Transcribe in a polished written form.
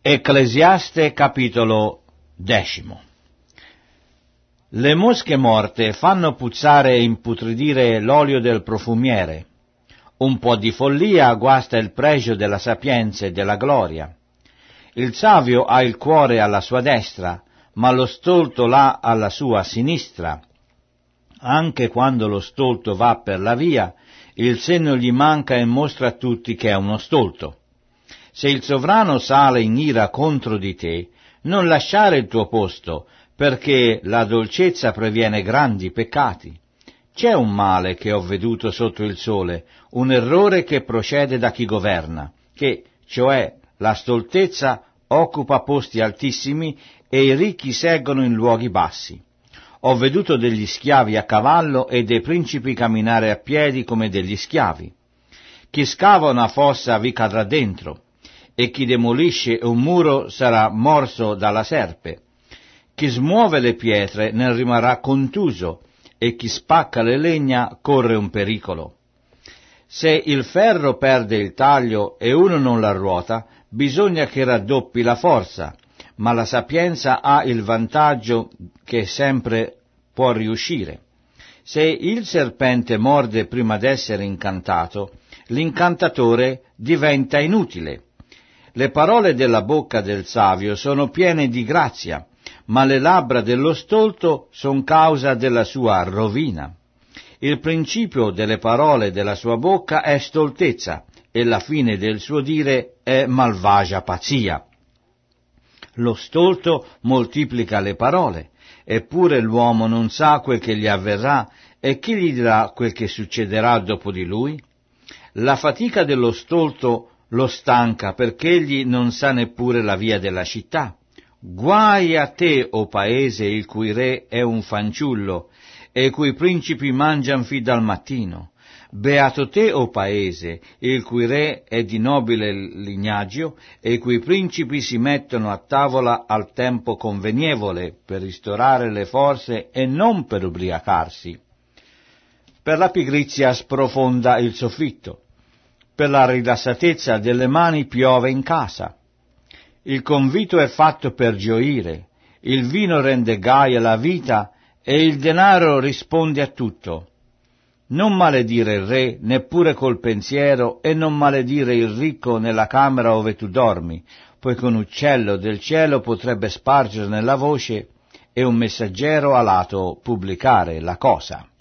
Ecclesiaste capitolo 10. Le mosche morte fanno puzzare e imputridire l'olio del profumiere. Un po' di follia guasta il pregio della sapienza e della gloria. Il savio ha il cuore alla sua destra, ma lo stolto l'ha alla sua sinistra. Anche quando lo stolto va per la via, il senno gli manca e mostra a tutti che è uno stolto. Se il sovrano sale in ira contro di te, non lasciare il tuo posto, perché la dolcezza previene grandi peccati. C'è un male che ho veduto sotto il sole, un errore che procede da chi governa, che, cioè, la stoltezza occupa posti altissimi e i ricchi seggono in luoghi bassi. Ho veduto degli schiavi a cavallo e dei principi camminare a piedi come degli schiavi. Chi scava una fossa vi cadrà dentro, e chi demolisce un muro sarà morso dalla serpe. Chi smuove le pietre ne rimarrà contuso, e chi spacca le legna corre un pericolo. Se il ferro perde il taglio e uno non la ruota, bisogna che raddoppi la forza, ma la sapienza ha il vantaggio che sempre può riuscire. Se il serpente morde prima d'essere incantato, l'incantatore diventa inutile. Le parole della bocca del savio sono piene di grazia, ma le labbra dello stolto son causa della sua rovina. Il principio delle parole della sua bocca è stoltezza, e la fine del suo dire è malvagia pazzia. Lo stolto moltiplica le parole, eppure l'uomo non sa quel che gli avverrà, e chi gli dirà quel che succederà dopo di lui? La fatica dello stolto lo stanca, perché egli non sa neppure la via della città. Guai a te, o paese, il cui re è un fanciullo, e i cui principi mangian fin dal mattino. Beato te, o paese, il cui re è di nobile lignaggio, e i cui principi si mettono a tavola al tempo convenievole, per ristorare le forze e non per ubriacarsi. Per la pigrizia sprofonda il soffitto, per la rilassatezza delle mani piove in casa. Il convito è fatto per gioire, il vino rende gaia la vita e il denaro risponde a tutto. Non maledire il re neppure col pensiero e non maledire il ricco nella camera ove tu dormi, poiché un uccello del cielo potrebbe spargerne la voce e un messaggero alato pubblicare la cosa.